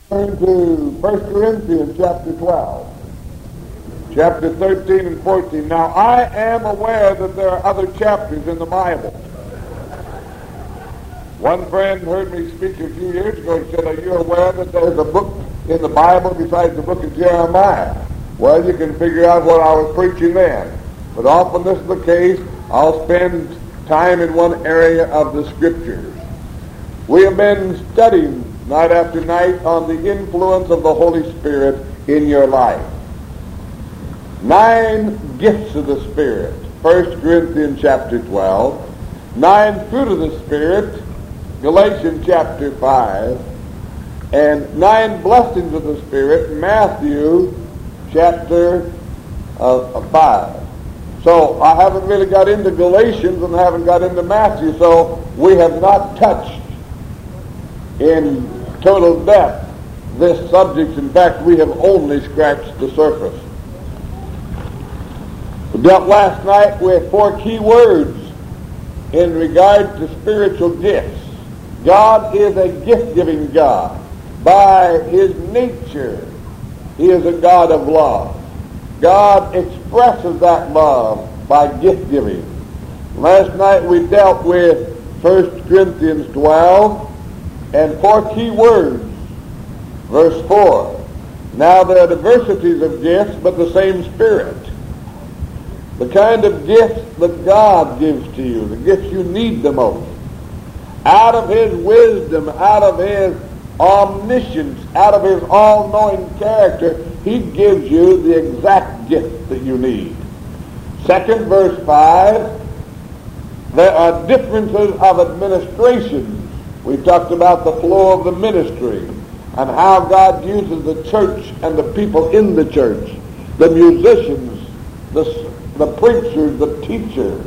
Turn to 1 Corinthians chapter 12, chapter 13 and 14. Now, I am aware that there are other chapters in the Bible. One friend heard me speak a few years ago. He said, "Are you aware that there's a book in the Bible besides the book of Jeremiah?" Well, you can figure out what I was preaching then. But often this is the case. I'll spend time in one area of the Scriptures. We have been studying night after night on the influence of the Holy Spirit in your life. 9 gifts of the Spirit, 1 Corinthians chapter 12. 9 fruit of the Spirit, Galatians chapter 5. And 9 blessings of the Spirit, Matthew chapter 5. So I haven't really got into Galatians and I haven't got into Matthew, so we have not touched in total depth this subject. In fact, we have only scratched the surface. We dealt last night with 4 key words in regard to spiritual gifts. God is a gift-giving God. By his nature, he is a God of love. God expresses that love by gift-giving. Last night we dealt with 1 Corinthians 12 and 4 key words. Verse 4, now there are diversities of gifts, but the same Spirit. The kind of gifts that God gives to you, the gifts you need the most. Out of his wisdom, out of his omniscience, out of his all-knowing character, he gives you the exact gift that you need. Second, verse 5, there are differences of administration. We talked about the flow of the ministry and how God uses the church and the people in the church, the musicians, the preachers, the teachers,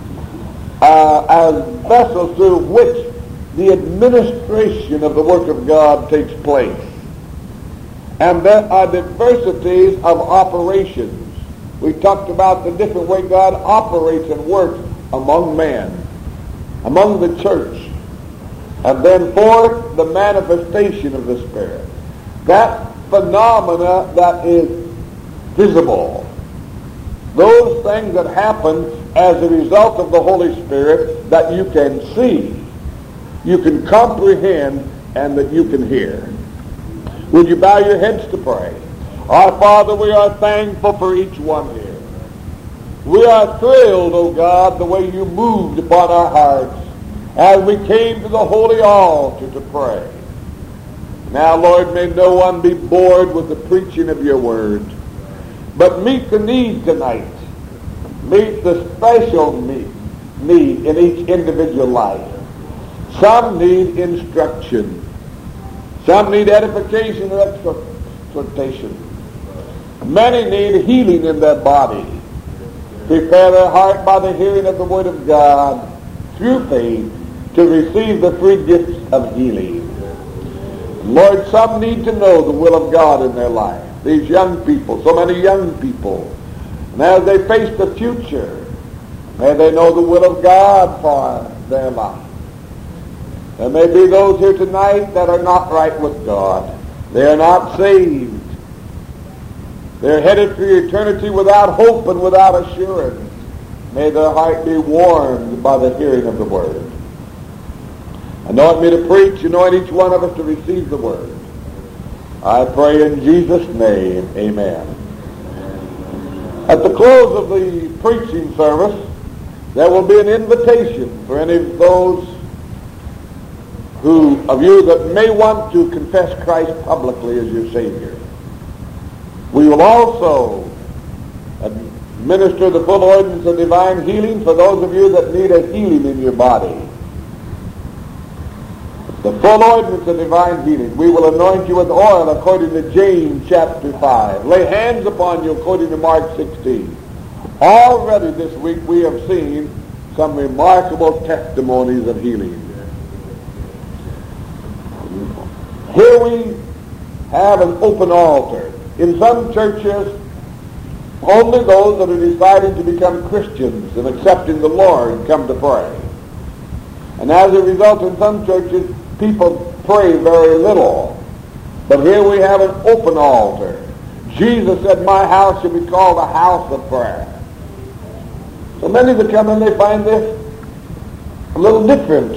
as vessels through which the administration of the work of God takes place. And there are diversities of operations. We talked about the different way God operates and works among men, among the church. And then fourth, the manifestation of the Spirit. That phenomena that is visible. Those things that happen as a result of the Holy Spirit that you can see, you can comprehend, and that you can hear. Would you bow your heads to pray? Our Father, we are thankful for each one here. We are thrilled, O God, the way you moved upon our hearts as we came to the holy altar to pray. Now, Lord, may no one be bored with the preaching of your word, but meet the need tonight. Meet the special need in each individual life. Some need instruction. Some need edification and exhortation. Many need healing in their body. Prepare their heart by the hearing of the word of God through faith to receive the free gifts of healing. Lord, some need to know the will of God in their life. These young people, so many young people. And as they face the future, may they know the will of God for their life. There may be those here tonight that are not right with God. They are not saved. They're headed for eternity without hope and without assurance. May their heart be warmed by the hearing of the word. Anoint me to preach, anoint each one of us to receive the word. I pray in Jesus' name, amen. At the close of the preaching service, there will be an invitation for any of those of you that may want to confess Christ publicly as your Savior. We will also administer the full ordinance of divine healing for those of you that need a healing in your body. The full ordinance of divine healing. We will anoint you with oil according to James chapter 5. Lay hands upon you according to Mark 16. Already this week we have seen some remarkable testimonies of healing. Here we have an open altar. In some churches, only those that are deciding to become Christians and accepting the Lord come to pray. And as a result, in some churches, people pray very little. But here we have an open altar. Jesus said, my house shall be called a house of prayer. So many that come in, they find this a little different.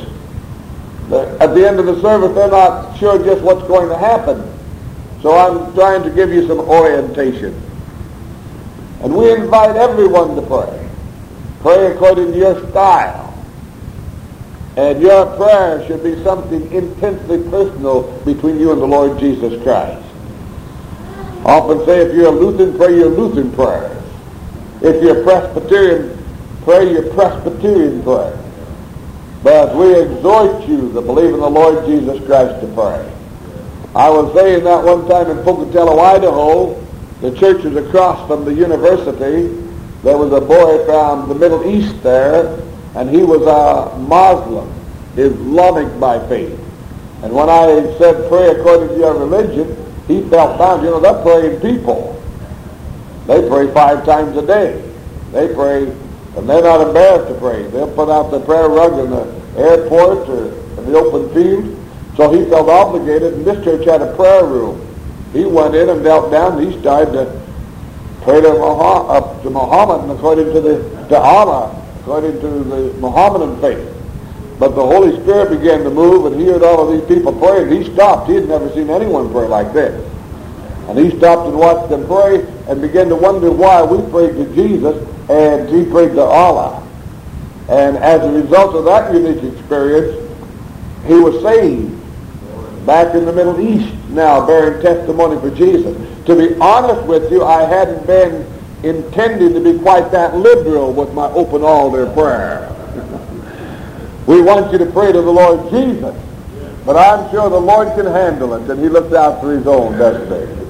At the end of the service, they're not sure just what's going to happen. So I'm trying to give you some orientation. And we invite everyone to pray. Pray according to your style. And your prayer should be something intensely personal between you and the Lord Jesus Christ. I often say if you're a Lutheran, pray your Lutheran prayers. If you're Presbyterian, pray your Presbyterian prayers. But we exhort you to believe in the Lord Jesus Christ to pray. I was saying that one time in Pocatello, Idaho. The church was across from the university. There was a boy from the Middle East there, and he was a Muslim, Islamic by faith. And when I said pray according to your religion, he felt bound. You know, they're praying people. They pray 5 times a day. They pray, and they're not embarrassed to pray. They'll put out the prayer rug in the airport or in the open field. So he felt obligated, and this church had a prayer room. He went in and knelt down, and he started to pray to Muhammad according to Allah, according to the Mohammedan faith. But the Holy Spirit began to move, and he heard all of these people pray, and he stopped. He had never seen anyone pray like this. And he stopped and watched them pray and began to wonder why we prayed to Jesus and he prayed to Allah. And as a result of that unique experience, he was saved back in the Middle East now, bearing testimony for Jesus. To be honest with you, I hadn't been intending to be quite that liberal with my open altar prayer. We want you to pray to the Lord Jesus, but I'm sure the Lord can handle it, and he looks out for his own, doesn't he?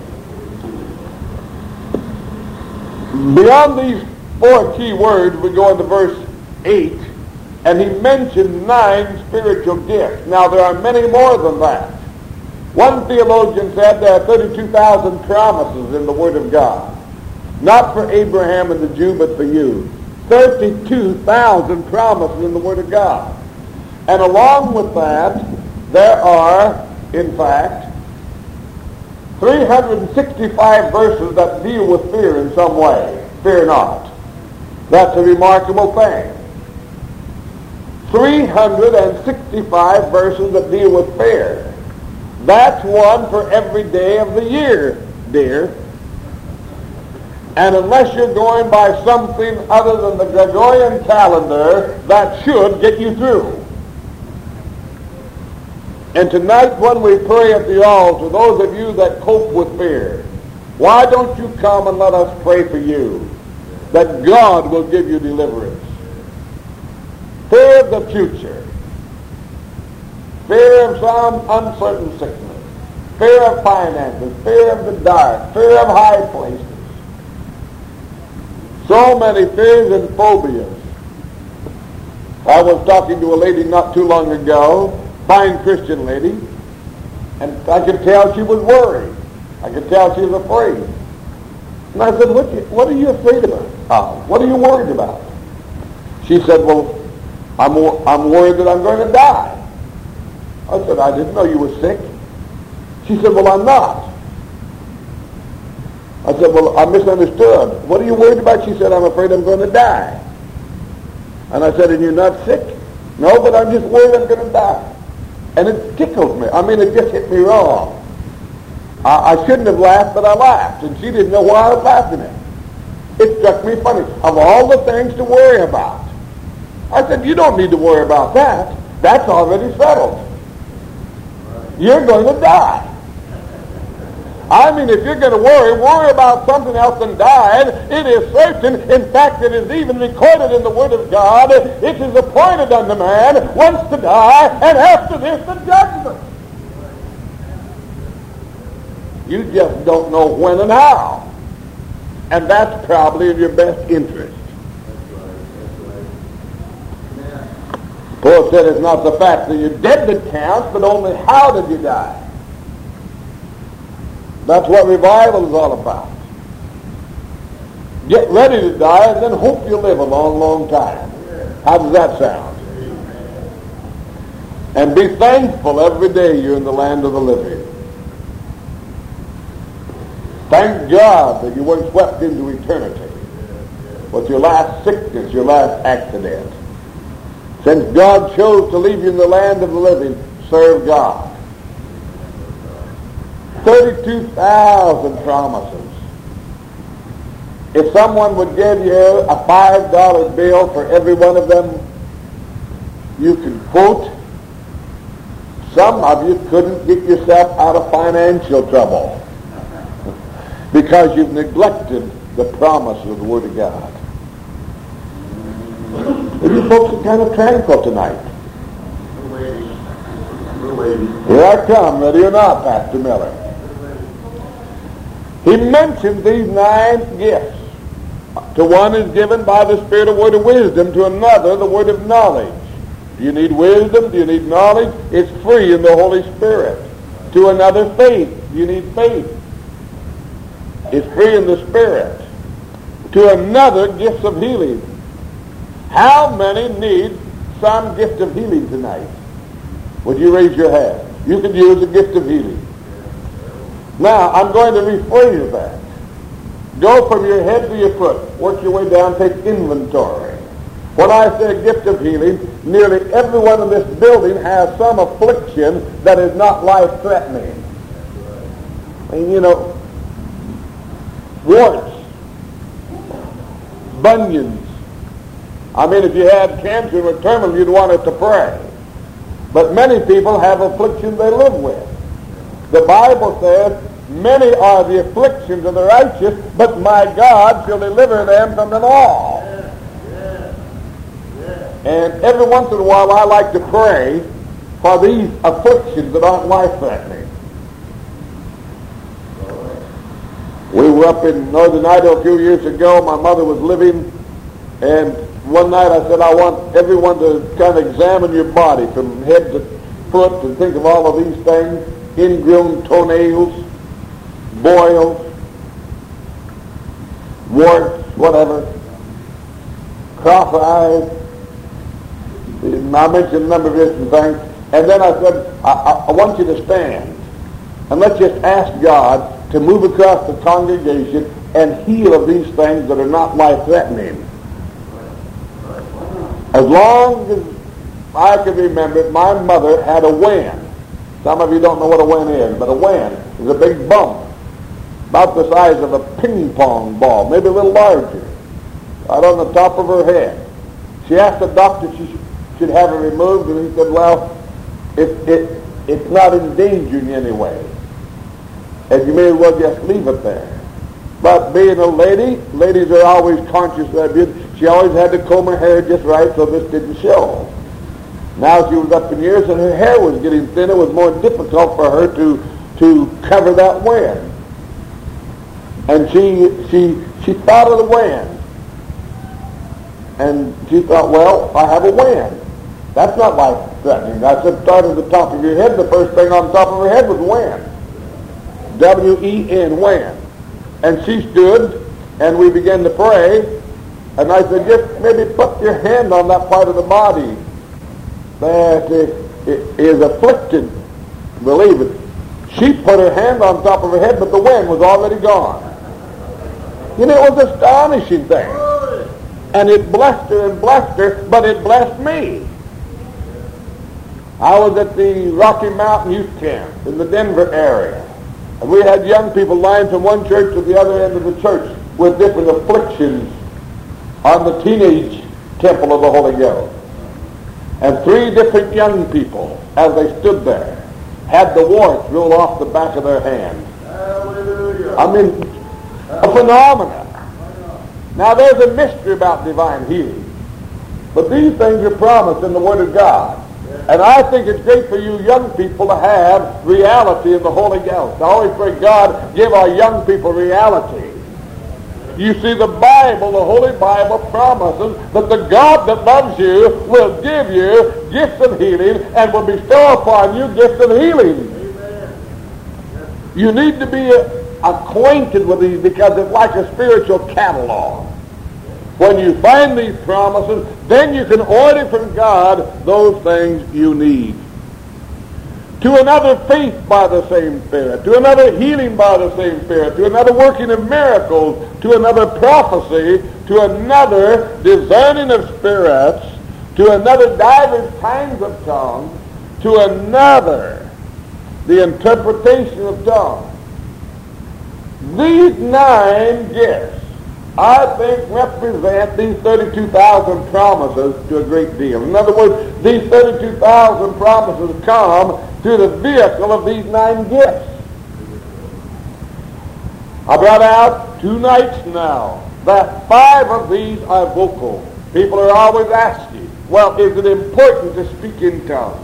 Beyond these 4 key words, we go into verse 8, and he mentioned 9 spiritual gifts. Now, there are many more than that. One theologian said there are 32,000 promises in the Word of God. Not for Abraham and the Jew, but for you. 32,000 promises in the Word of God. And along with that, there are, in fact, 365 verses that deal with fear in some way. Fear not. That's a remarkable thing. 365 verses that deal with fear. That's one for every day of the year, dear. And unless you're going by something other than the Gregorian calendar, that should get you through. And tonight when we pray at the altar, those of you that cope with fear, why don't you come and let us pray for you, that God will give you deliverance. Fear of the future, fear of some uncertain sickness, fear of finances, fear of the dark, fear of high places. So many fears and phobias. I was talking to a lady not too long ago, fine Christian lady, and I could tell she was worried. I could tell she was afraid. And I said, what are you afraid about? What are you worried about? She said, well, I'm worried that I'm going to die. I said, I didn't know you were sick. She said, well, I'm not. I said, well, I misunderstood. What are you worried about? She said, I'm afraid I'm going to die. And I said, and you're not sick? No, but I'm just worried I'm going to die. And it tickled me. I mean, it just hit me wrong. I shouldn't have laughed, but I laughed. And she didn't know why I was laughing at. It struck me funny. Of all the things to worry about. I said, you don't need to worry about that. That's already settled. You're going to die. I mean, if you're going to worry about something else than dying. It is certain. In fact, it is even recorded in the Word of God. It is appointed unto man once to die, and after this the judgment. You just don't know when and how. And that's probably in your best interest. Paul said it's not the fact that you're dead that counts, but only how did you die. That's what revival is all about. Get ready to die and then hope you live a long, long time. How does that sound? And be thankful every day you're in the land of the living. Thank God that you weren't swept into eternity with your last sickness, your last accident. Since God chose to leave you in the land of the living, serve God. 32,000 promises. If someone would give you a $5 bill for every one of them you could quote, some of you couldn't get yourself out of financial trouble because you've neglected the promises of the Word of God. You folks are kind of tranquil tonight. Here I come, ready or not, Pastor Miller. He mentioned these 9 gifts. To one is given by the Spirit a word of wisdom, to another the word of knowledge. Do you need wisdom? Do you need knowledge? It's free in the Holy Spirit. To another, faith. Do you need faith? It's free in the Spirit. To another, gifts of healing. How many need some gift of healing tonight? Would you raise your hand? You could use a gift of healing. Now, I'm going to rephrase that. Go from your head to your foot. Work your way down. Take inventory. When I say a gift of healing, nearly everyone in this building has some affliction that is not life-threatening. I mean, warts, bunions. I mean, if you had cancer and were terminal, you'd want it to pray. But many people have affliction they live with. The Bible says, many are the afflictions of the righteous, but my God shall deliver them from them all. And every once in a while I like to pray for these afflictions that aren't life-threatening. We were up in northern Idaho a few years ago. My mother was living, and one night I said, I want everyone to kind of examine your body from head to foot and think of all of these things. Ingrown toenails, boils, warts, whatever, cross eyes. I mentioned a number of different things. And then I said, I want you to stand. And let's just ask God to move across the congregation and heal of these things that are not life-threatening. As long as I can remember, my mother had a wen. Some of you don't know what a wen is, but a wen is a big bump, about the size of a ping pong ball, maybe a little larger, right on the top of her head. She asked the doctor if she should have it removed, and he said, well, it's not endangering you anyway, and you may as well just leave it there. But being a lady, ladies are always conscious of that beauty. She always had to comb her hair just right so this didn't show. Now she was up in years and her hair was getting thin. It was more difficult for her to cover that wen. And she thought of the wen. And she thought, well, I have a wen. That's not life-threatening. I said, start at the top of your head. The first thing on top of her head was wen. W-E-N, wen. And she stood, and we began to pray. And I said, just maybe put your hand on that part of the body that is afflicted. Believe it. She put her hand on top of her head, but the wen was already gone. It was an astonishing thing. And it blessed her, but it blessed me. I was at the Rocky Mountain Youth Camp in the Denver area. And we had young people lying from one church to the other end of the church with different afflictions on the teenage temple of the Holy Ghost. And 3 different young people, as they stood there, had the warts roll off the back of their hands. Hallelujah. I mean, a phenomenon. Now, there's a mystery about divine healing. But these things are promised in the Word of God. And I think it's great for you young people to have reality in the Holy Ghost. I always pray, God, give our young people reality. You see, the Bible, the Holy Bible, promises that the God that loves you will give you gifts of healing and will bestow upon you gifts of healing. Amen. You need to be acquainted with these because it's like a spiritual catalog. When you find these promises, then you can order from God those things you need. to another faith by the same Spirit, to another healing by the same Spirit, to another working of miracles, to another prophecy, to another discerning of spirits, to another divers kinds of tongues, to another the interpretation of tongues. These 9 gifts, I think, represent these 32,000 promises to a great deal. In other words, these 32,000 promises come through the vehicle of these 9 gifts. I brought out 2 nights now that 5 of these are vocal. People are always asking, well, is it important to speak in tongues?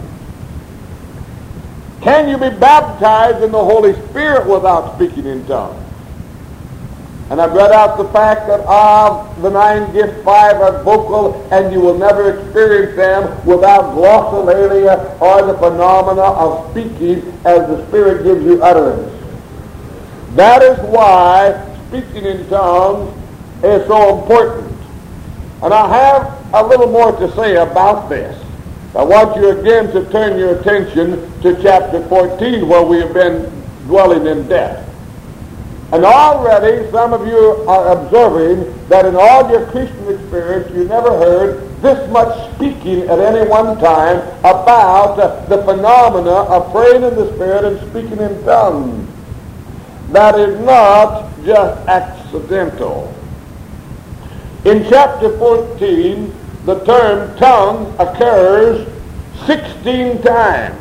Can you be baptized in the Holy Spirit without speaking in tongues? And I brought out the fact that of the 9 gifts, 5 are vocal, and you will never experience them without glossolalia or the phenomena of speaking as the Spirit gives you utterance. That is why speaking in tongues is so important. And I have a little more to say about this. I want you again to turn your attention to chapter 14, where we have been dwelling in depth. And already some of you are observing that in all your Christian experience you never heard this much speaking at any one time about the phenomena of praying in the Spirit and speaking in tongues. That is not just accidental. In chapter 14, the term tongue occurs 16 times.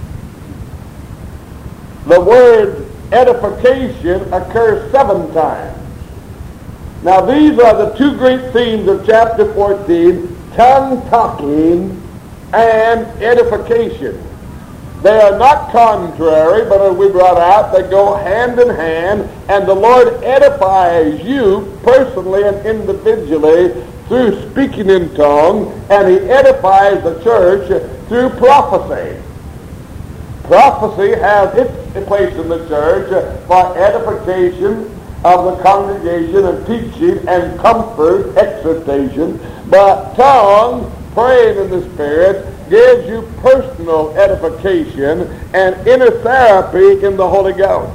The word edification occurs 7 times. Now these are the 2 great themes of chapter 14, tongue talking and edification. They are not contrary, but as we brought out, they go hand in hand, and the Lord edifies you personally and individually through speaking in tongues, and He edifies the church through prophecy. Prophecy has its place in the church for edification of the congregation and teaching and comfort, exhortation, but tongues, praying in the Spirit, gives you personal edification and inner therapy in the Holy Ghost.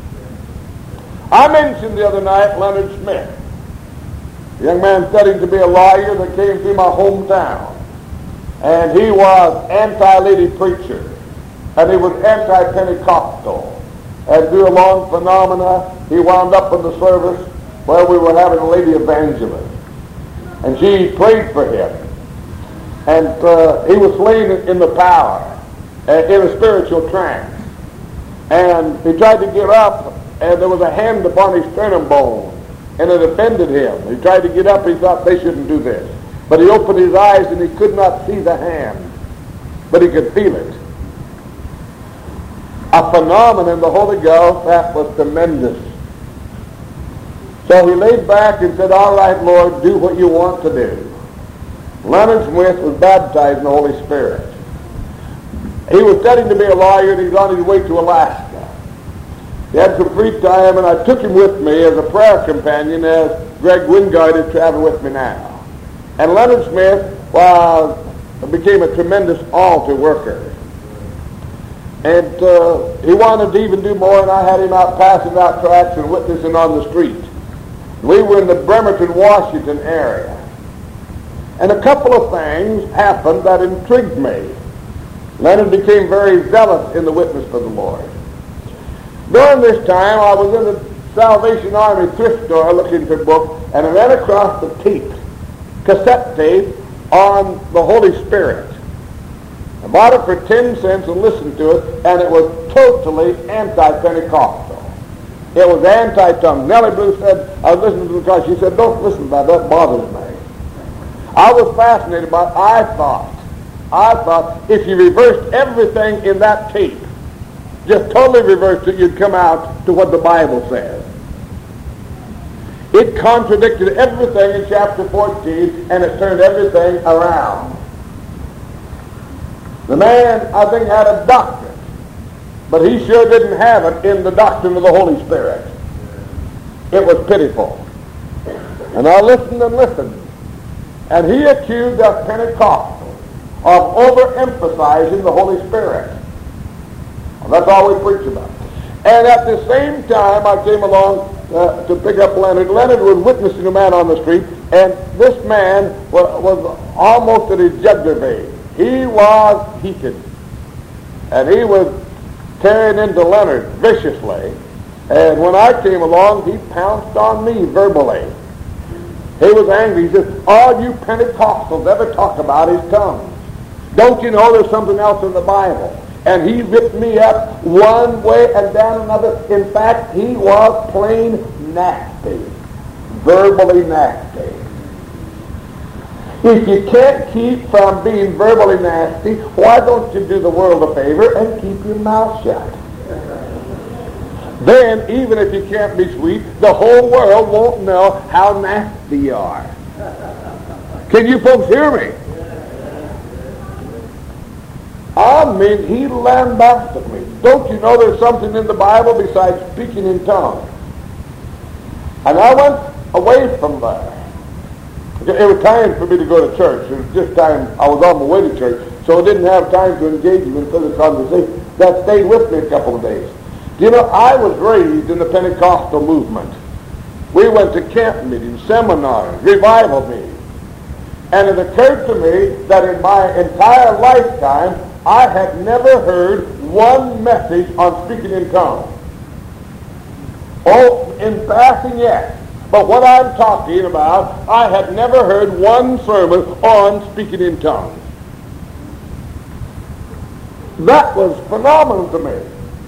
I mentioned the other night Leonard Smith, a young man studying to be a lawyer that came through my hometown. And he was anti-lady preacher. And he was anti-Pentecostal. And through a long phenomena, he wound up in the service where we were having a lady evangelist. And she prayed for him. And he was slain in the power, in a spiritual trance. And he tried to get up, and there was a hand upon his sternum bone. And it offended him. He tried to get up, he thought they shouldn't do this. But he opened his eyes and he could not see the hand. But he could feel it. A phenomenon in the Holy Ghost that was tremendous. So he laid back and said, all right, Lord, do what you want to do. Leonard Smith was baptized in the Holy Spirit. He was studying to be a lawyer, and he was on his way to Alaska. He had some free time, and I took him with me as a prayer companion as Greg Wingard is traveling with me now. And Leonard Smith became a tremendous altar worker. And he wanted to even do more, and I had him out passing out tracts and witnessing on the street. We were in the Bremerton, Washington area. And a couple of things happened that intrigued me. Leonard became very zealous in the witness for the Lord. During this time, I was in the Salvation Army thrift store looking for books, and I ran across the cassette tape on the Holy Spirit. I bought it for 10 cents and listened to it, and it was totally anti-Pentecostal. It was anti-tongue. Nellie Blue said, I was listening to it because she said, don't listen to that, that bothers me. I was fascinated by it. I thought if you reversed everything in that tape, just totally reversed it, you'd come out to what the Bible says. It contradicted everything in chapter 14, and it turned everything around. The man, I think, had a doctrine, but he sure didn't have it in the doctrine of the Holy Spirit. It was pitiful. And I listened and listened. And he accused us Pentecostals of overemphasizing the Holy Spirit. That's all we preach about. And at the same time, I came along to pick up Leonard. Leonard was witnessing a man on the street, and this man was almost at his jugular vein. He was heated, and he was tearing into Leonard viciously. And when I came along, he pounced on me verbally. He was angry. He said, all you Pentecostals ever talk about is tongues. Don't you know there's something else in the Bible? And he ripped me up one way and down another. In fact, he was plain nasty. Verbally nasty. If you can't keep from being verbally nasty, why don't you do the world a favor and keep your mouth shut? Then, even if you can't be sweet, the whole world won't know how nasty you are. Can you folks hear me? I mean, he lambasted me. Don't you know there's something in the Bible besides speaking in tongues? And I went away from there. It was time for me to go to church. It was just time I was on my way to church, so I didn't have time to engage in further conversation. That stayed with me a couple of days. You know, I was raised in the Pentecostal movement. We went to camp meetings, seminars, revival meetings. And it occurred to me that in my entire lifetime, I had never heard one message on speaking in tongues. Oh, in passing, yes. But what I'm talking about, I had never heard one sermon on speaking in tongues. That was phenomenal to me.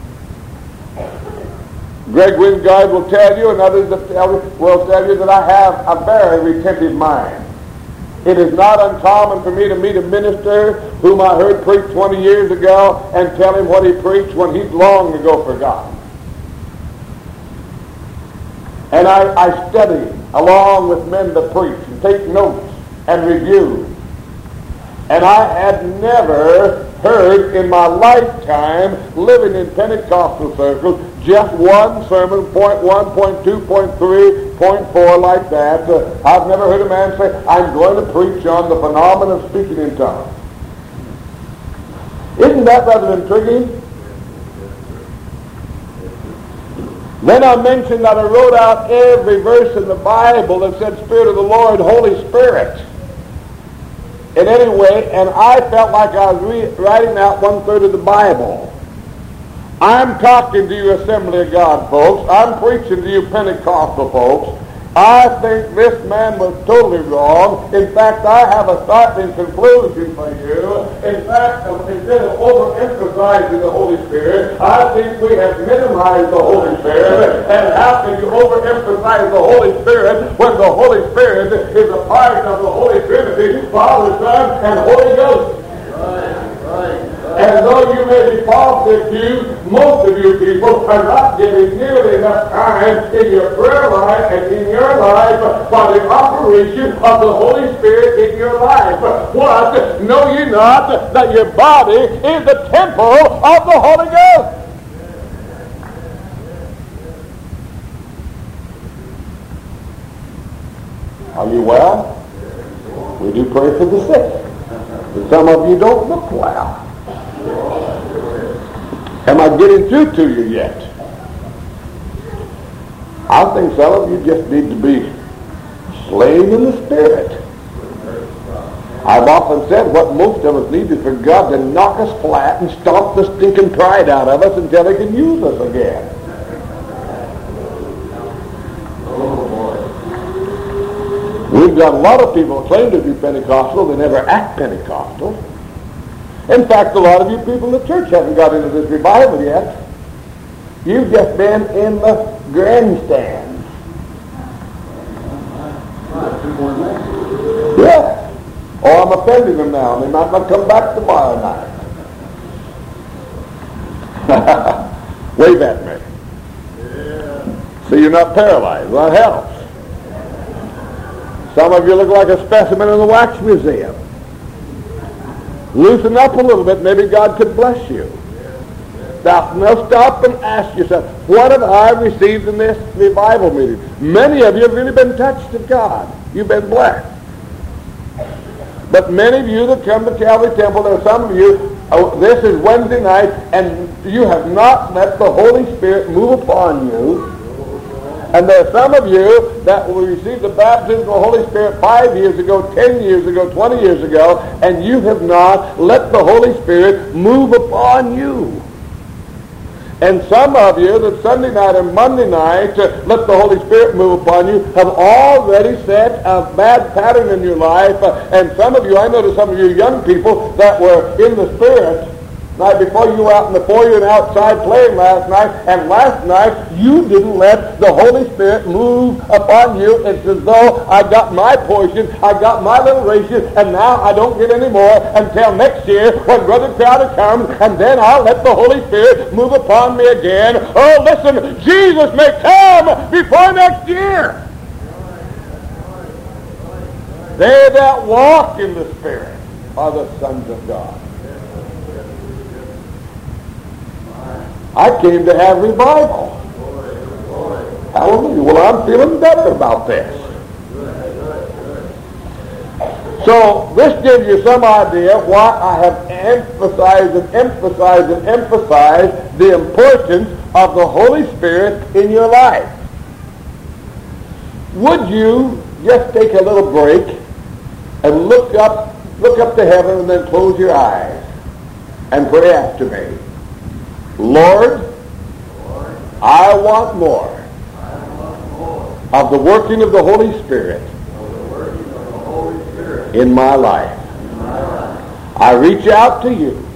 Greg Wingard will tell you, and others will tell you that I have a very retentive mind. It is not uncommon for me to meet a minister whom I heard preach 20 years ago and tell him what he preached when he'd long ago forgotten. And I study along with men that preach and take notes and review. And I had never heard in my lifetime, living in Pentecostal circles, just one sermon, point 1, point 2, point 3, point 4, like that. I've never heard a man say, I'm going to preach on the phenomenon of speaking in tongues. Isn't that rather intriguing? Then I mentioned that I wrote out every verse in the Bible that said Spirit of the Lord, Holy Spirit. In any way, and I felt like I was writing out 1/3 of the Bible. I'm talking to you, Assembly of God folks. I'm preaching to you, Pentecostal folks. I think this man was totally wrong. In fact, I have a startling conclusion for you. In fact, instead of overemphasizing the Holy Spirit, I think we have minimized the Holy Spirit. And how can you overemphasize the Holy Spirit when the Holy Spirit is a part of the Holy Trinity, Father, Son, and Holy Ghost? Right. And though you may be falsely accused, most of you people are not giving nearly enough time in your prayer life and in your life for the operation of the Holy Spirit in your life. What? Know ye not that your body is the temple of the Holy Ghost? Are you well? We do pray for the sick. But some of you don't look well. Am I getting through to you yet? I think some of you just need to be slain in the Spirit. I've often said what most of us need is for God to knock us flat and stomp the stinking pride out of us until He can use us again. We've got a lot of people who claim to be Pentecostal, they never act Pentecostal. In fact, a lot of you people in the church haven't got into this revival yet. You've just been in the grandstand. Yeah. Oh, I'm offending them now. They might not come back tomorrow night. Wave at me. So you're not paralyzed. That helps. Some of you look like a specimen in the wax museum. Loosen up a little bit, maybe God could bless you. Now stop and ask yourself, what have I received in this revival meeting? Many of you have really been touched of God. You've been blessed. But many of you that come to Calvary Temple, there are some of you This is Wednesday night, and you have not let the Holy Spirit move upon you. And there are some of you that will receive the baptism of the Holy Spirit 5 years ago, 10 years ago, 20 years ago, and you have not let the Holy Spirit move upon you. And some of you that Sunday night and Monday night let the Holy Spirit move upon you have already set a bad pattern in your life. And some of you, I noticed some of you young people that were in the Spirit night before, you were out in the foyer and outside playing last night, and last night you didn't let the Holy Spirit move upon you. It's as though I got my portion, I got my little ration, and now I don't get any more until next year when Brother Crowder comes, and then I'll let the Holy Spirit move upon me again. Oh, listen, Jesus may come before next year. They that walk in the Spirit are the sons of God. I came to have revival. Hallelujah. Well, I'm feeling better about this. So this gives you some idea why I have emphasized the importance of the Holy Spirit in your life. Would you just take a little break and look up to heaven and then close your eyes and pray after me? Lord, I want more of the working of the Holy Spirit in my life. I reach out to you.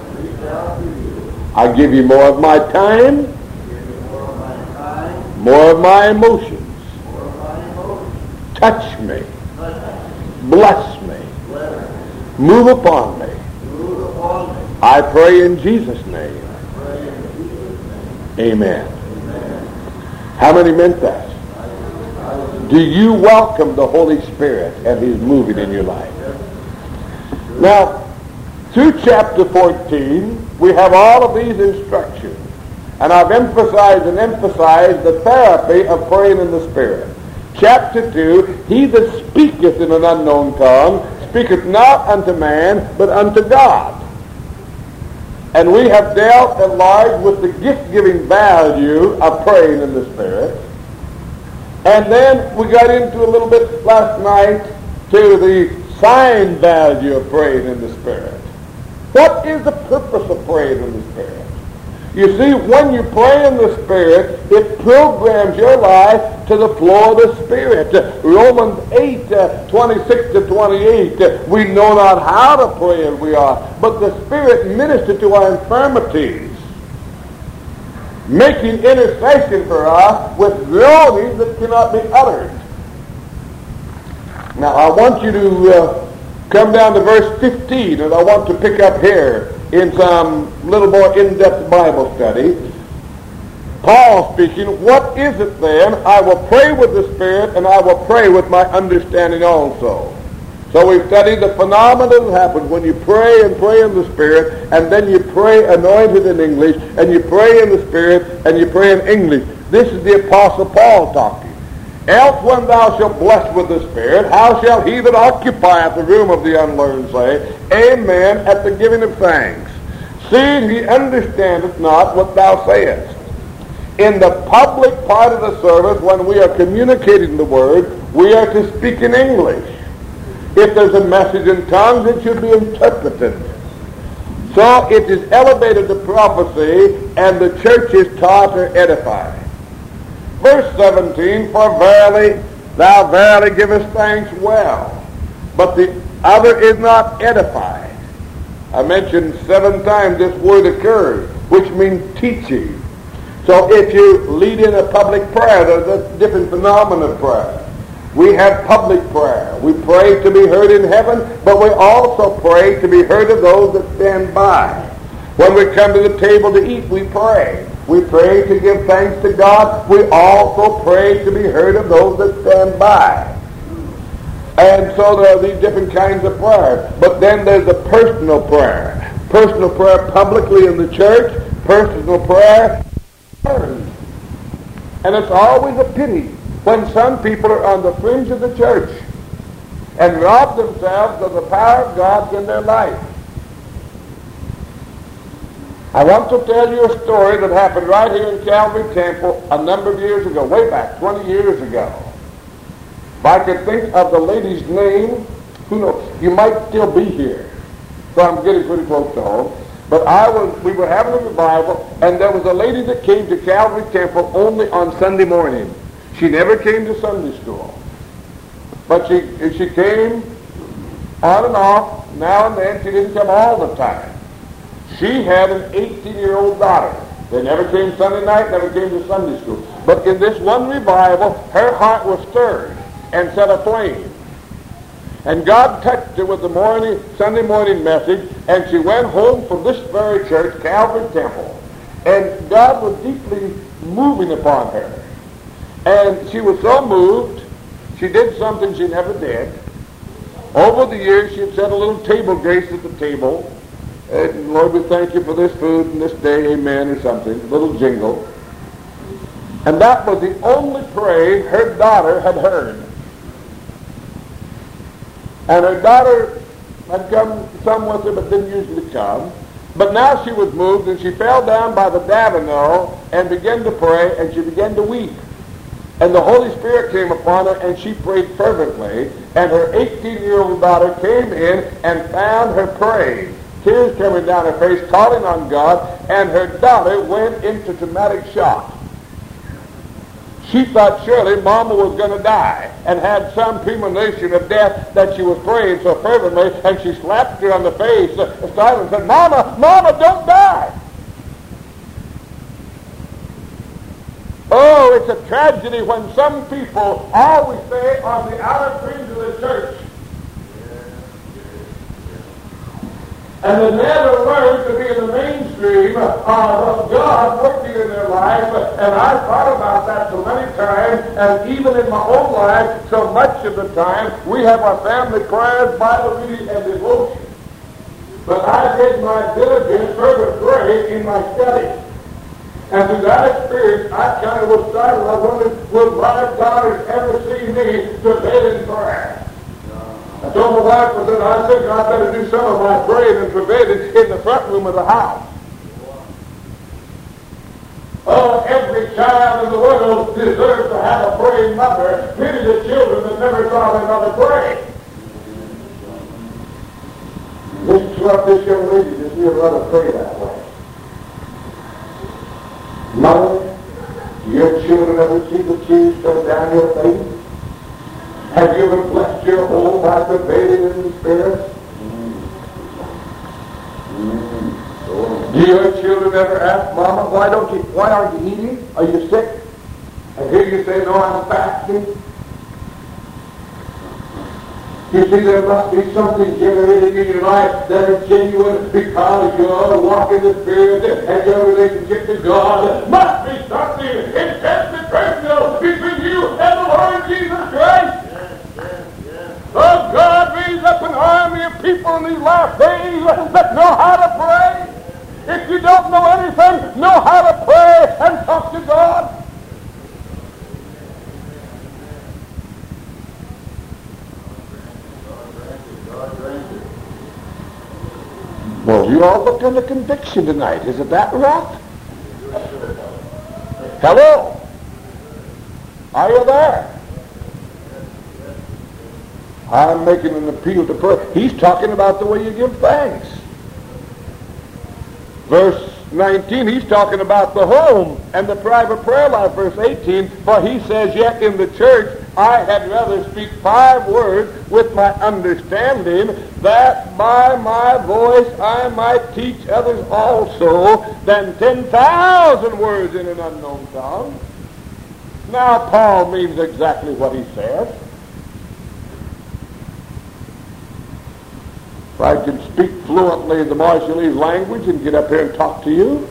I give you more of my time, more of my emotions. Touch me. Bless me. Move upon me. I pray in Jesus' name. Amen. How many meant that? Do you welcome the Holy Spirit and His moving in your life? Now, through chapter 14, we have all of these instructions. And I've emphasized the therapy of praying in the Spirit. Chapter 2, he that speaketh in an unknown tongue speaketh not unto man, but unto God. And we have dealt at large with the gift-giving value of praying in the Spirit. And then we got into a little bit last night to the sign value of praying in the Spirit. What is the purpose of praying in the Spirit? You see, when you pray in the Spirit, it programs your life to the flow of the Spirit. Romans 8, 26 to 28, we know not how to pray as we ought, but the Spirit ministers to our infirmities, making intercession for us with groanings that cannot be uttered. Now, I want you to come down to verse 15, and I want to pick up here in some little more in-depth Bible study. Paul speaking, what is it then? I will pray with the Spirit, and I will pray with my understanding also. So we've studied the phenomena that happens when you pray and pray in the Spirit, and then you pray anointed in English, and you pray in the Spirit, and you pray in English. This is the Apostle Paul talking. Else when thou shalt bless with the Spirit, how shall he that occupieth the room of the unlearned say, Amen, at the giving of thanks? Seeing he understandeth not what thou sayest. In the public part of the service, when we are communicating the Word, we are to speak in English. If there's a message in tongues, it should be interpreted. So it is elevated to prophecy, and the church is taught or edified. Verse 17, for verily, thou verily givest thanks well, but the other is not edified. I mentioned 7 times this word occurs, which means teaching. So if you lead in a public prayer, there's a different phenomenon of prayer. We have public prayer. We pray to be heard in heaven, but we also pray to be heard of those that stand by. When we come to the table to eat, we pray. We pray to give thanks to God. We also pray to be heard of those that stand by. And so there are these different kinds of prayer. But then there's the personal prayer. Personal prayer publicly in the church. Personal prayer. And it's always a pity when some people are on the fringe of the church and rob themselves of the power of God in their life. I want to tell you a story that happened right here in Calvary Temple a number of years ago, way back, 20 years ago. If I could think of the lady's name, who knows, you might still be here. So I'm getting pretty close to home. But we were having a revival, and there was a lady that came to Calvary Temple only on Sunday morning. She never came to Sunday school. But she came on and off, now and then. She didn't come all the time. She had an 18-year-old daughter. They never came Sunday night, never came to Sunday school. But in this one revival, her heart was stirred and set aflame. And God touched her with the Sunday morning message, and she went home from this very church, Calvary Temple. And God was deeply moving upon her. And she was so moved, she did something she never did. Over the years, she had said a little table grace at the table. And Lord, we thank you for this food and this day, amen, or something, a little jingle. And that was the only prayer her daughter had heard. And her daughter had come some with her, but didn't usually come. But now she was moved, and she fell down by the davino and began to pray, and she began to weep. And the Holy Spirit came upon her, and she prayed fervently, and her 18-year-old daughter came in and found her praying. Tears coming down her face, calling on God, and her daughter went into traumatic shock. She thought surely Mama was going to die and had some premonition of death that she was praying so fervently, and she slapped her on the face, startled, and said, Mama, Mama, don't die. Oh, it's a tragedy when some people always stay on the outer fringe of the church. And they never learn to be in the mainstream of God working in their life. And I've thought about that so many times, and even in my own life, so much of the time, we have our family prayers, Bible reading, and devotion. But I did my diligent further pray in my study. And through that experience, I kind of was startled. I wondered, will my daughters ever see me travail in prayer? I told my wife, I said, I better do some of my praying and travailing in the front room of the house. Oh, every child in the world deserves to have a praying mother. Pity the children that never saw their mother pray. This young lady just need to pray that way. Mother, do your children ever see the tears go down your face? Have you ever blessed your home by travailing in the Spirit? Do your children ever ask, Mama, why aren't you eating? Are you sick? And here you say, no, I'm fasting. You see, there must be something generating in your life that is genuine because you're walking the Spirit and your relationship to God. There must be something intensely personal between you and the Lord Jesus Christ. Oh, God raise up an army of people in these last days that know how to pray. If you don't know anything, know how to pray and talk to God. Well, you all look under conviction tonight. Isn't that right? Hello? Are you there? I'm making an appeal to prayer. He's talking about the way you give thanks. Verse 19, he's talking about the home and the private prayer life. Verse 18, for he says, yet in the church I had rather speak 5 words with my understanding, that by my voice I might teach others also, than 10,000 words in an unknown tongue. Now Paul means exactly what he says. If I can speak fluently the Marshallese language and get up here and talk to you,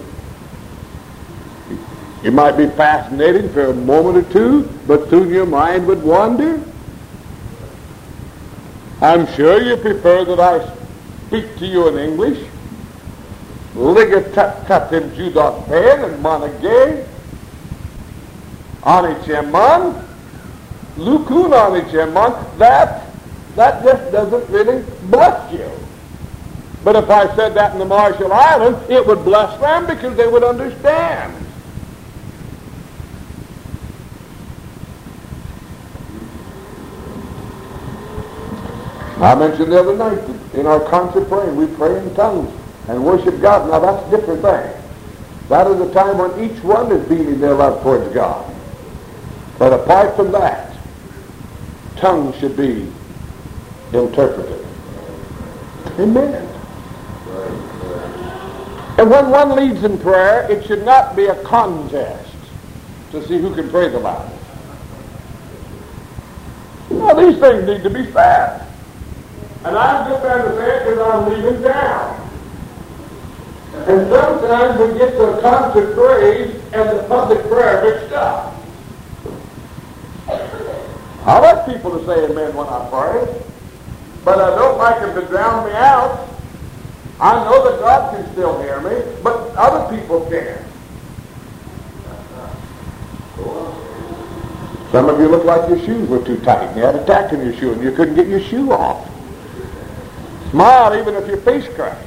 it might be fascinating for a moment or two, but soon your mind would wander. I'm sure you prefer that I speak to you in English. Ligatut Judok Ben and Monagay, Anicheman, Lukun Anicheman, that just doesn't really bless you. But if I said that in the Marshall Islands, it would bless them because they would understand. I mentioned the other night that in our concert praying, we pray in tongues and worship God. Now that's a different thing. That is a time when each one is beaming their love towards God. But apart from that, tongues should be interpreted. Amen. And when one leads in prayer, it should not be a contest to see who can pray the loudest. Well, these things need to be fair. And I'm just trying to say it because I'm leaving town. And sometimes we get the concert praise and the public prayer mixed up. I like people to say amen when I pray, but I don't like them to drown me out. I know that God can still hear me, but other people can. Some of you look like your shoes were too tight. You had a tack in your shoe and you couldn't get your shoe off. Smile even if your face cracks.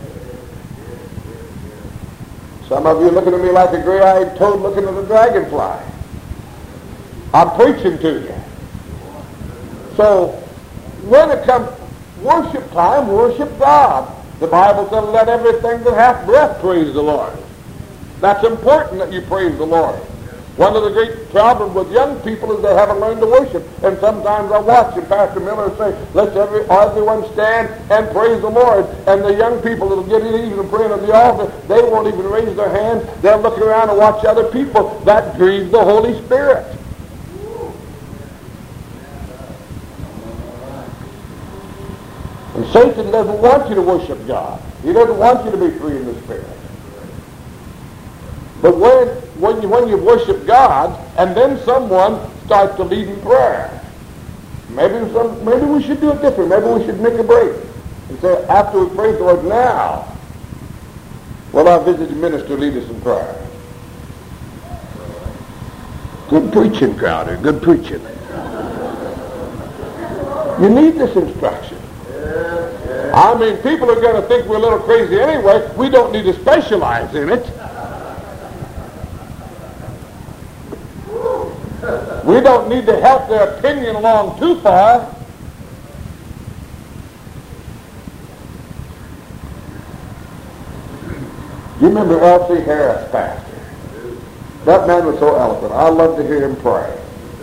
Some of you looking at me like a gray-eyed toad looking at a dragonfly. I'm preaching to you. So, when it comes worship time, worship God. The Bible says, let everything that hath breath praise the Lord. That's important that you praise the Lord. One of the great problems with young people is they haven't learned to worship. And sometimes I watch and Pastor Miller say, let everyone stand and praise the Lord. And the young people that will get in even praying at the altar, they won't even raise their hands. They'll look around and watch other people. That grieves the Holy Spirit. And Satan doesn't want you to worship God. He doesn't want you to be free in the Spirit. But when you worship God, and then someone starts to lead in prayer, maybe we should do it different. Maybe we should make a break and say, after we praise the Lord, now will our visiting minister lead us in prayer. Good preaching, Crowder. Good preaching. You need this instruction. I mean, people are going to think we're a little crazy anyway. We don't need to specialize in it. We don't need to help their opinion along too far. You remember L.C. Harris, pastor? That man was so eloquent. I love to hear him pray.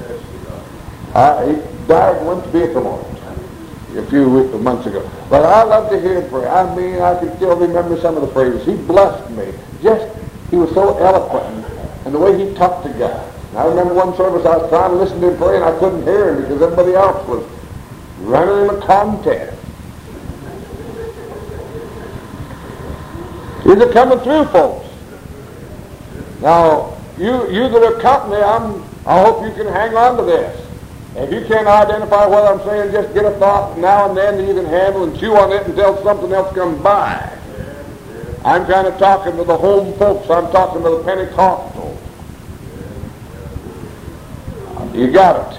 He died and went to be at the Lord a few months ago. But I love to hear him pray. I mean, I can still remember some of the phrases. He blessed me. He was so eloquent in the way he talked to God. And I remember one service I was trying to listen to him pray and I couldn't hear him because everybody else was running in a contest. These are coming through, folks. Now, you that are company, I hope you can hang on to this. If you can't identify what I'm saying, just get a thought now and then that you can handle and chew on it until something else comes by. I'm kind of talking to the home folks. I'm talking to the Pentecostals. You got it.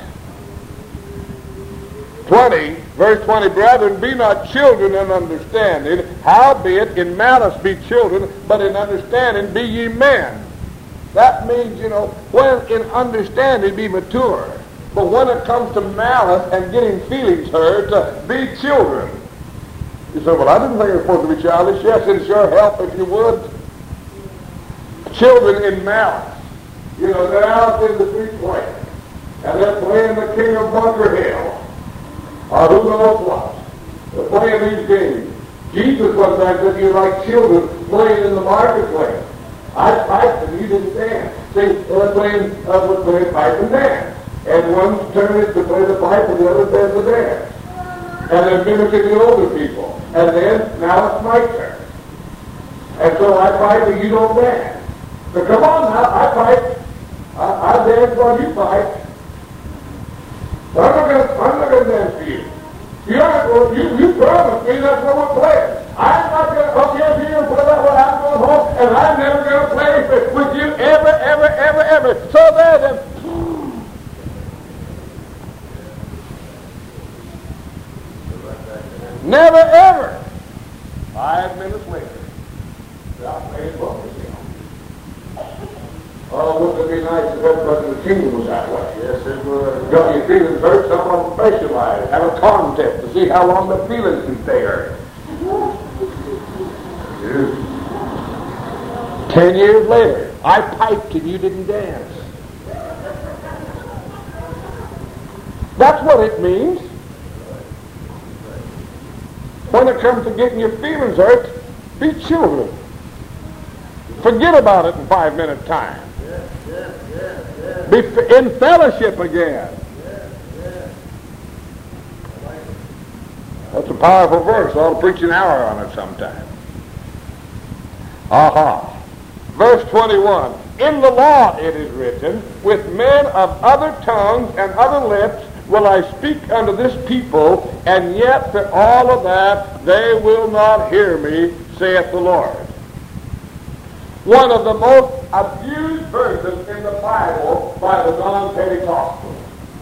20, verse 20, brethren, be not children in understanding, howbeit in malice be children, but in understanding be ye men. That means, when in understanding be mature. But when it comes to malice and getting feelings hurt, be children. You say, well, I didn't think it was supposed to be childish. Yes, it'd sure help if you would. Children in malice. They're out in the street playing. And they're playing the King of Bunker Hill. Or who knows what. They're playing these games. Jesus one time said, you're like children playing in the marketplace. I piped and you didn't dance. See, they're playing pipe and dance. And one's turning to play the pipe and the other does the dance. And they're mimicking the older people. And then, now it's my turn. And so I pipe and you don't dance. So come on now, I pipe. I dance while you pipe. I'm not going to dance for you. You promised me that's what we're playing. I'm not going to come here and play that when I'm going home, and I'm never going to play with you ever. So then, never ever. 5 minutes later, stop playing books again. Oh, wouldn't it be nice if everybody in the kingdom was that way? Yes, it would. Got your feelings hurt, some of them specialize. Have a contest to see how long the feelings can stay hurt. 10 years later, I piped and you didn't dance. That's what it means. When it comes to getting your feelings hurt, be children. Forget about it in 5 minutes time. Be in fellowship again. That's a powerful verse. I'll preach an hour on it sometime. Verse 21. In the law it is written, with men of other tongues and other lips will I speak unto this people, and yet for all of that they will not hear me, saith the Lord. One of the most abused verses in the Bible by the non-Pentecostals.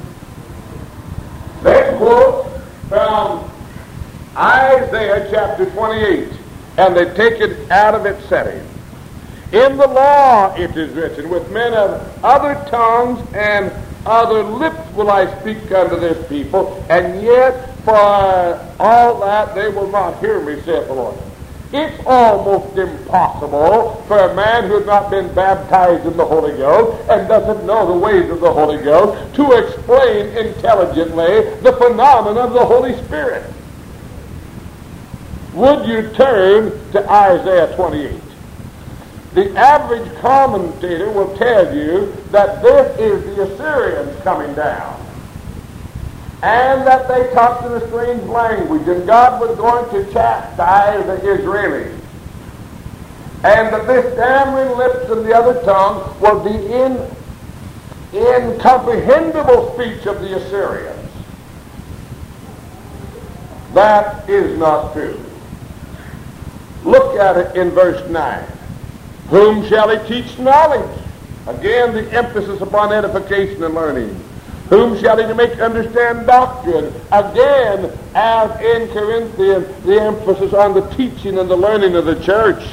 They quote from Isaiah chapter 28, and they take it out of its setting. In the law it is written, with men of other tongues and other lips will I speak unto this people, and yet for all that they will not hear me, saith the Lord. It's almost impossible for a man who has not been baptized in the Holy Ghost and doesn't know the ways of the Holy Ghost to explain intelligently the phenomenon of the Holy Spirit. Would you turn to Isaiah 28? The average commentator will tell you that this is the Assyrians coming down, and that they talked in a strange language, and God was going to chastise the Israelis, and that this stammering lips and the other tongue was the incomprehensible speech of the Assyrians. That is not true. Look at it in verse 9. Whom shall he teach knowledge? Again, the emphasis upon edification and learning. Whom shall he make understand doctrine? Again, as in Corinthians, the emphasis on the teaching and the learning of the church.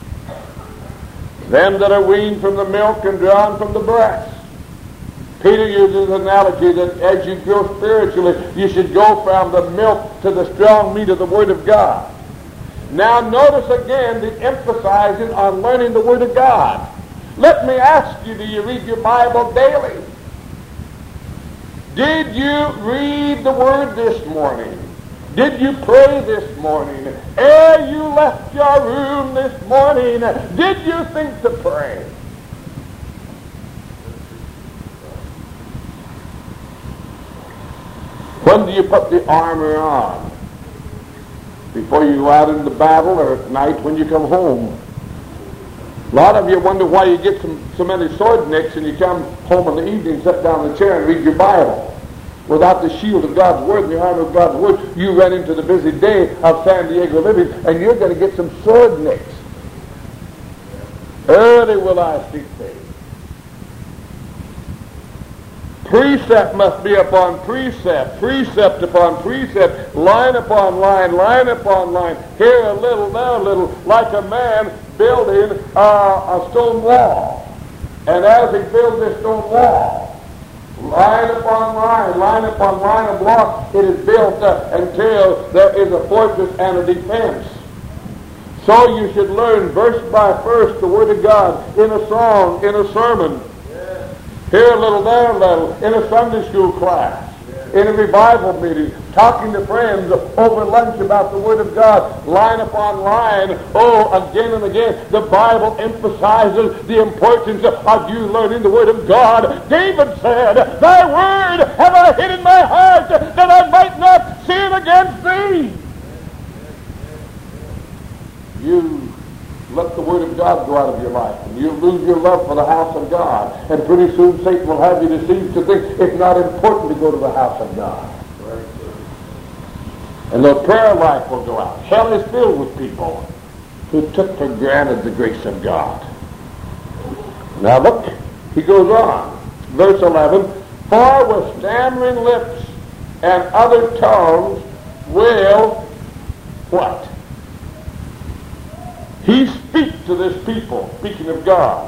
Them that are weaned from the milk and drawn from the breast. Peter uses an analogy that as you grow spiritually, you should go from the milk to the strong meat of the Word of God. Now notice again the emphasizing on learning the Word of God. Let me ask you, do you read your Bible daily? Did you read the Word this morning? Did you pray this morning? Ere you left your room this morning, did you think to pray? When do you put the armor on? Before you go out into battle, or at night when you come home? A lot of you wonder why you get so many sword nicks and you come home in the evening, sit down in the chair and read your Bible. Without the shield of God's Word and the armor of God's Word, you run into the busy day of San Diego living, and you're going to get some sword nicks. Early will I seek thee. Precept must be upon precept, precept upon precept, line upon line, line upon line, here a little, there a little, like a man building a stone wall. And as he builds this stone wall, line upon line of blocks, it is built up until there is a fortress and a defense. So you should learn verse by verse the Word of God in a song, in a sermon. Here a little, there a little, in a Sunday school class, in a revival meeting, talking to friends over lunch about the Word of God, line upon line, again and again. The Bible emphasizes the importance of you learning the Word of God. David said, thy Word have I hid in my heart, that I might not sin against thee. You let the Word of God go out of your life, and you'll lose your love for the house of God. And pretty soon Satan will have you deceived to think it's not important to go to the house of God. And the prayer life will go out. Hell is filled with people who took for granted the grace of God. Now look, he goes on. Verse 11, for with stammering lips and other tongues will, what? he speaks to this people, speaking of God.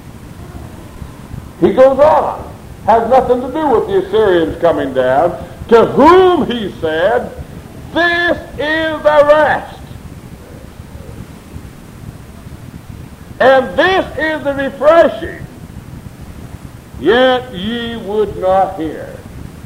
He goes on. Has nothing to do with the Assyrians coming down. To whom he said, this is the rest. And this is the refreshing. Yet ye would not hear.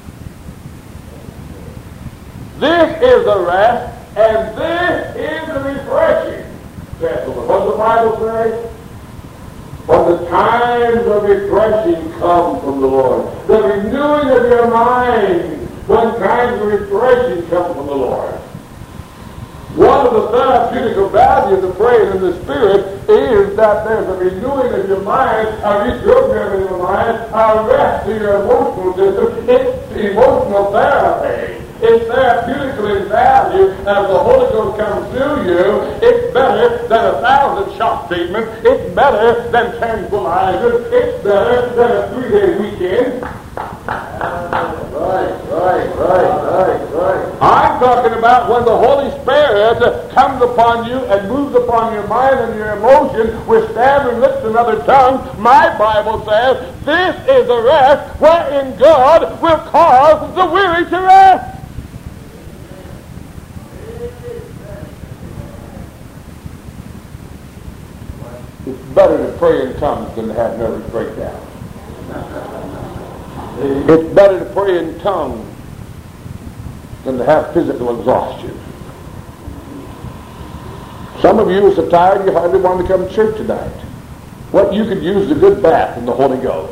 This is the rest, and this is the refreshing. What does the Bible say? When the times of refreshing come from the Lord, the renewing of your mind, when times of refreshing come from the Lord. One of the therapeutical values of praying in the Spirit is that there's a renewing of your mind, a reprogramming of your mind, a rest to your emotional system. It's emotional therapy. It's therapeutically in value as the Holy Ghost comes through you. It's better than 1,000 shock treatments. It's better than tranquilizers. It's better than a 3-day weekend. Right. I'm talking about when the Holy Spirit comes upon you and moves upon your mind and your emotion with stammering lips and other tongues. My Bible says this is a rest wherein God will cause the weary to rest. It's better to pray in tongues than to have nervous breakdowns. It's better to pray in tongues than to have physical exhaustion. Some of you are so tired you hardly want to come to church tonight. What you could use is a good bath in the Holy Ghost.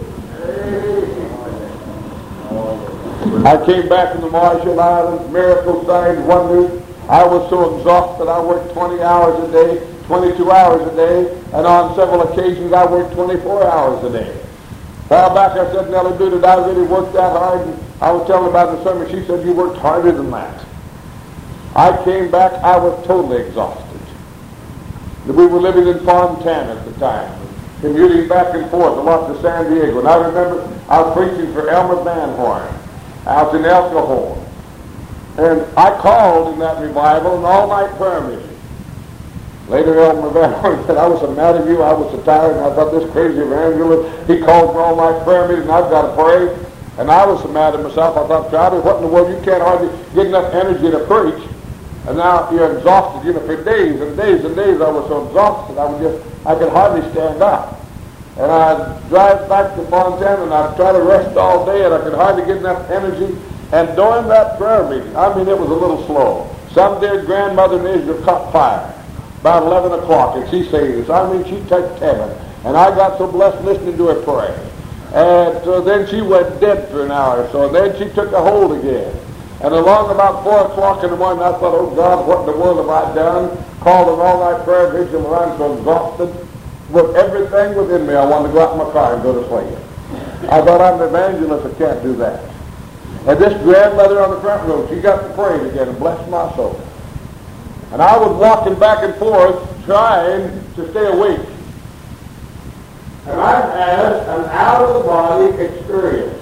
I came from the Marshall Islands, miracle signs, wonders. I was so exhausted I worked 20 hours a day, 22 hours a day, and on several occasions I worked 24 hours a day. A while back I said, Nellie, did I really work that hard? And I was telling her about the sermon. She said, you worked harder than that. I came back, I was totally exhausted. We were living in Fontana at the time, commuting back and forth a lot to San Diego. And I remember I was preaching for Elmer Van Horn out in El Cajon. And I called in that revival an all-night prayer meeting. Later, Elmer Van Horn said, I was so mad at you, I was so tired, and I thought this crazy evangelist, he called for all-night prayer meeting, and I've got to pray. And I was so mad at myself, I thought, Crowder, what in the world, you can't hardly get enough energy to preach. And now you're exhausted. For days and days and days I was so exhausted, I could hardly stand up. And I'd drive back to Fontana, and I'd try to rest all day, and I could hardly get enough energy. And during that prayer meeting, it was a little slow. Some dear grandmother in Israel caught fire about 11 o'clock, and she saved us. She touched heaven. And I got so blessed listening to her pray. And so then she went dead for an hour or so, and then she took a hold again. And along about 4 o'clock in the morning, I thought, oh God, what in the world have I done? Called an all-night prayer vigil, and I'm so exhausted. With everything within me, I wanted to go out in my car and go to sleep. I thought, I'm an evangelist, I can't do that. And this grandmother on the front row, she got to praying again, and bless my soul. And I was walking back and forth, trying to stay awake. And I've had an out-of-the-body experience.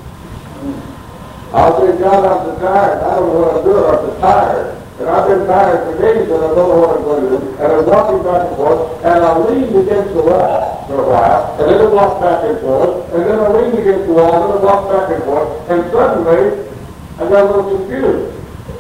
I'll say, God, I'm so tired. I don't know what I'm doing. I'm so tired. And I've been tired for days, and I don't know what I'm going to do. And I'm walking back and forth, and I leaned against the wall for a while, and then I walked back and forth, and then I leaned against the wall, and then I walked back and forth, and suddenly I got a little confused.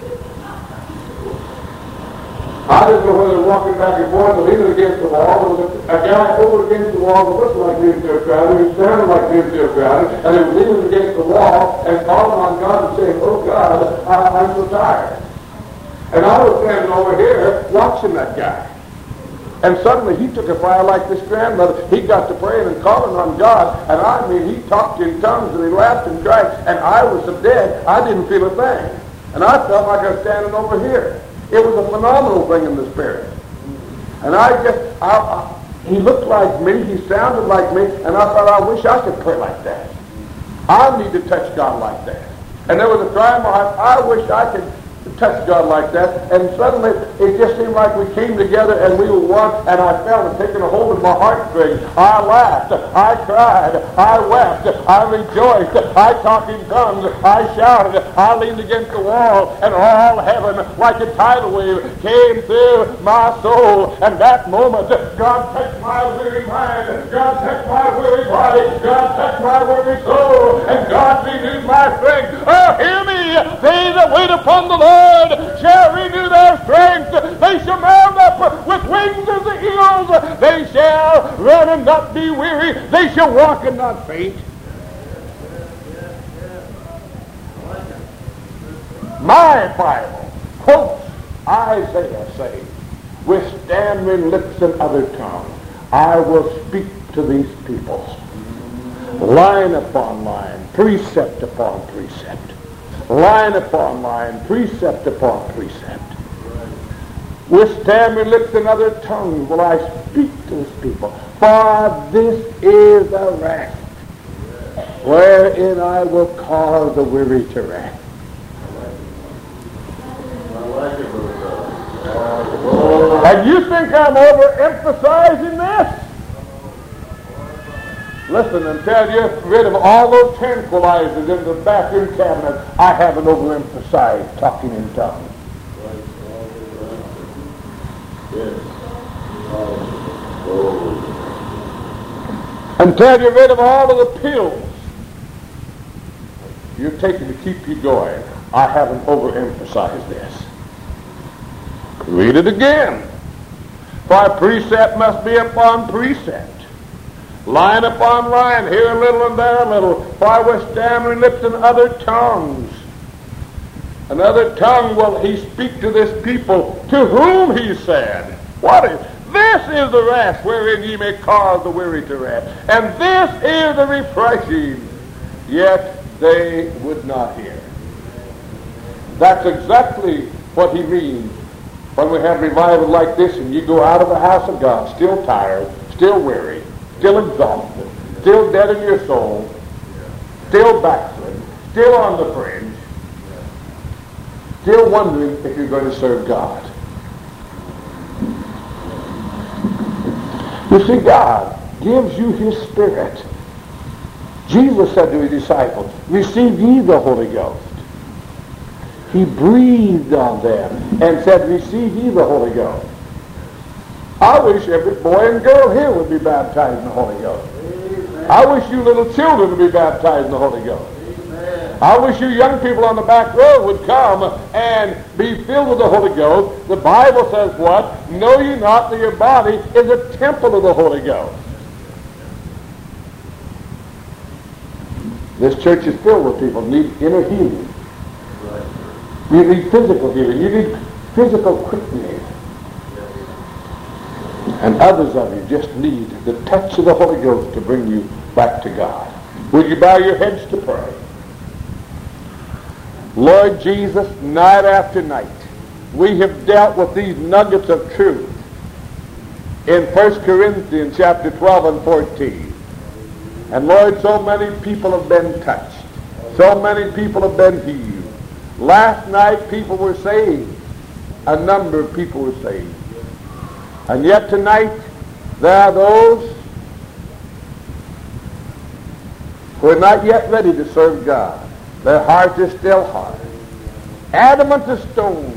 I didn't know whether walking back and forth or leaning against the wall. There was a guy over against the wall who looked like Neil Crowder. He was standing like Neil Crowder, and he was leaning against the wall and calling on God and saying, oh God, I'm so tired. And I was standing over here watching that guy. And suddenly he took a fire like this grandmother. He got to praying and calling on God, and he talked in tongues and he laughed and cried, and I was so dead, I didn't feel a thing. And I felt like I was standing over here. It was a phenomenal thing in the Spirit. And he looked like me, he sounded like me, and I thought, I wish I could pray like that. I need to touch God like that. And there was a cry in my heart, I wish I could touch God like that, and suddenly it just seemed like we came together and we were one, and I felt it taking a hold of my heartstrings. I laughed, I cried, I wept, I rejoiced, I talked in tongues, I shouted, I leaned against the wall, and all heaven, like a tidal wave, came through my soul. And that moment, God touched my weary mind, God touched my weary body, God touched my weary soul, and God renewed my strength. Oh, hear me! They that wait upon the Lord shall renew their strength. They shall mount up with wings as the eagles. They shall run and not be weary. They shall walk and not faint. My Bible quotes Isaiah saying, with stammering lips and other tongue, I will speak to these people. Line upon line, precept upon precept. Line upon line, precept upon precept. With stammering lips and other tongues will I speak to this people. For this is the rest, wherein I will cause the weary to rest. And you think I'm overemphasizing this? Listen, until you're rid of all those tranquilizers in the bathroom cabinet, I haven't overemphasized talking in tongues. Until you're rid of all of the pills you're taking to keep you going, I haven't overemphasized this. Read it again. For precept must be upon precept. Line upon line, here a little and there a little, for with stammering lips and other tongues. Another tongue will he speak to this people, to whom he said, what is this is the rest wherein ye may cause the weary to rest, and this is the refreshing, yet they would not hear. That's exactly what he means when we have revival like this, and you go out of the house of God still tired, still weary, still exhausted, still dead in your soul, still backslidden, still on the fringe, still wondering if you're going to serve God. You see, God gives you his Spirit. Jesus said to his disciples, receive ye the Holy Ghost. He breathed on them and said, receive ye the Holy Ghost. I wish every boy and girl here would be baptized in the Holy Ghost. Amen. I wish you little children would be baptized in the Holy Ghost. Amen. I wish you young people on the back row would come and be filled with the Holy Ghost. The Bible says what? Know ye not that your body is a temple of the Holy Ghost. This church is filled with people who need inner healing. You need physical healing. You need physical quickening. And others of you just need the touch of the Holy Ghost to bring you back to God. Will you bow your heads to pray? Lord Jesus, night after night, we have dealt with these nuggets of truth in 1 Corinthians chapter 12 and 14. And Lord, so many people have been touched. So many people have been healed. Last night people were saved. A number of people were saved. And yet tonight there are those who are not yet ready to serve God. Their hearts are still hard. Adamant as stone.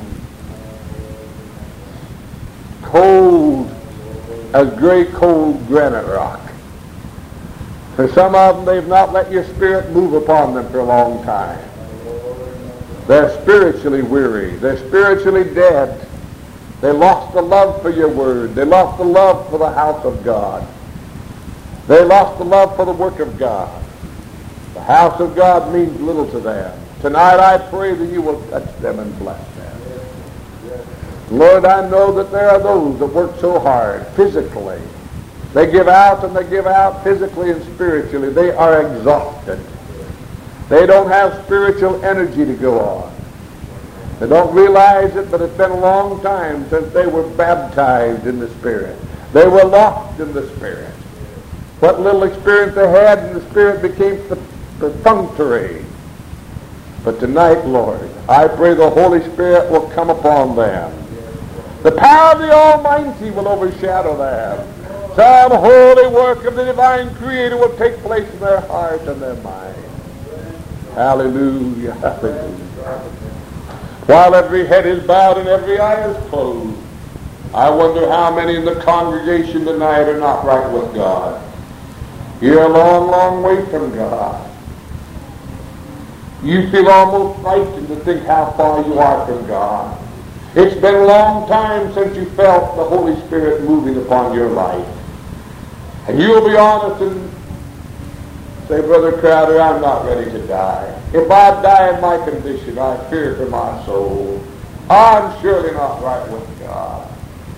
Cold as gray cold granite rock. For some of them, they've not let your Spirit move upon them for a long time. They're spiritually weary. They're spiritually dead. They lost the love for your word. They lost the love for the house of God. They lost the love for the work of God. The house of God means little to them. Tonight I pray that you will touch them and bless them. Lord, I know that there are those that work so hard physically. They give out and they give out physically and spiritually. They are exhausted. They don't have spiritual energy to go on. They don't realize it, but it's been a long time since they were baptized in the Spirit. They were lost in the Spirit. What little experience they had in the Spirit became perfunctory. But tonight, Lord, I pray the Holy Spirit will come upon them. The power of the Almighty will overshadow them. Some holy work of the divine Creator will take place in their heart and their mind. Hallelujah, hallelujah. While every head is bowed and every eye is closed, I wonder how many in the congregation tonight are not right with God. You're a long, long way from God. You feel almost frightened to think how far you are from God. It's been a long time since you felt the Holy Spirit moving upon your life. And you'll be honest and say, Brother Crowder, I'm not ready to die. If I die in my condition, I fear for my soul. I'm surely not right with God.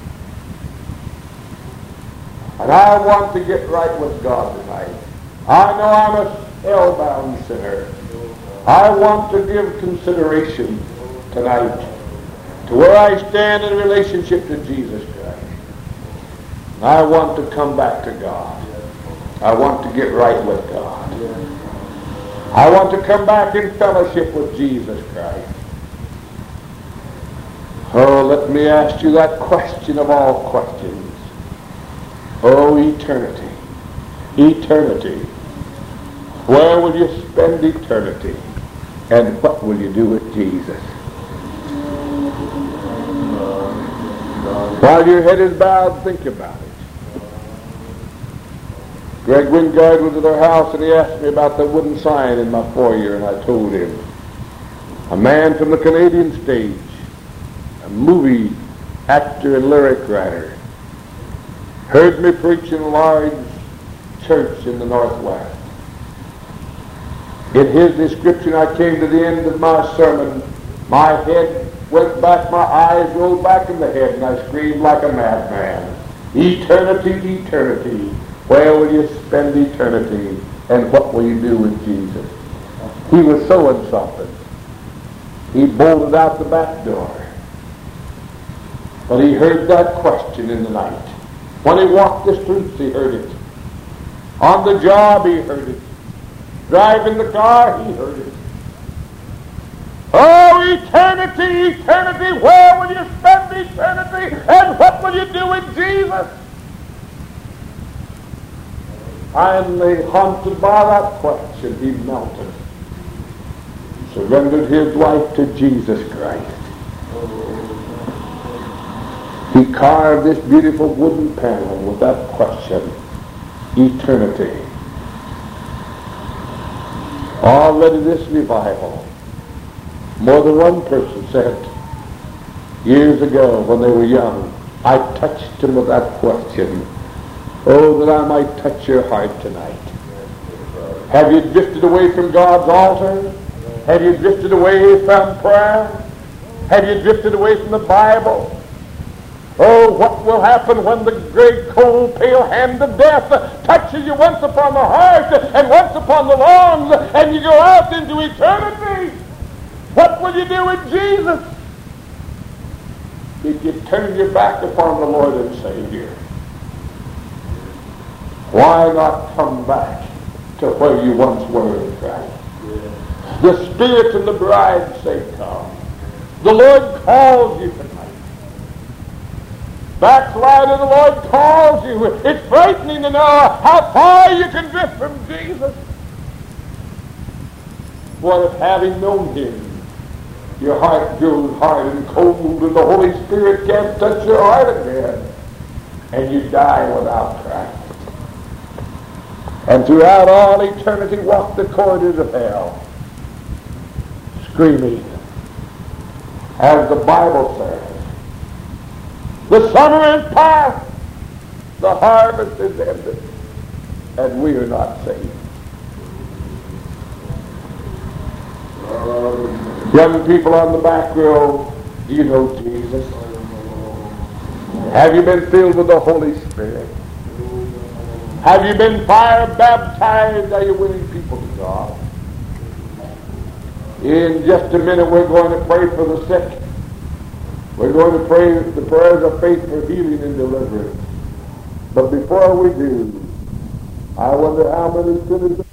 And I want to get right with God tonight. I know I'm a hell-bound sinner. I want to give consideration tonight to where I stand in relationship to Jesus Christ. And I want to come back to God. I want to get right with God. I want to come back in fellowship with Jesus Christ. Oh, let me ask you that question of all questions. Oh, eternity. Eternity. Where will you spend eternity? And what will you do with Jesus? While your head is bowed, think about it. Greg Wingard was at our house and he asked me about the wooden sign in my foyer, and I told him. A man from the Canadian stage, a movie actor and lyric writer, heard me preach in a large church in the Northwest. In his description, I came to the end of my sermon. My head went back, my eyes rolled back in the head, and I screamed like a madman. Eternity, eternity. Where will you spend eternity? And what will you do with Jesus? He was so insulted. He bolted out the back door. But he heard that question in the night. When he walked the streets, he heard it. On the job, he heard it. Driving the car, he heard it. Oh, eternity, eternity, where will you spend eternity? And what will you do with Jesus? Finally, haunted by that question, he melted. Surrendered his life to Jesus Christ. He carved this beautiful wooden panel with that question, eternity. Already this revival, more than one person said, years ago when they were young, I touched him with that question. Oh, that I might touch your heart tonight. Have you drifted away from God's altar? Have you drifted away from prayer? Have you drifted away from the Bible? Oh, what will happen when the great, cold, pale hand of death touches you once upon the heart and once upon the lungs, and you go out into eternity? What will you do with Jesus? Did you turn your back upon the Lord and Savior? Why not come back to where you once were in Christ? The Spirit and the bride say, come. The Lord calls you tonight. Backslider, the Lord calls you. It's frightening to know how far you can drift from Jesus. What if, having known Him, your heart grows hard and cold and the Holy Spirit can't touch your heart again, and you die without Christ? And throughout all eternity walk the corridors of hell, screaming, as the Bible says, the summer is past, the harvest is ended, and we are not saved. Young people on the back row, do you know Jesus? Have you been filled with the Holy Spirit? Have you been fire baptized? Are you winning people to God? In just a minute we're going to pray for the sick. We're going to pray the prayers of faith for healing and deliverance. But before we do, I wonder how many sinners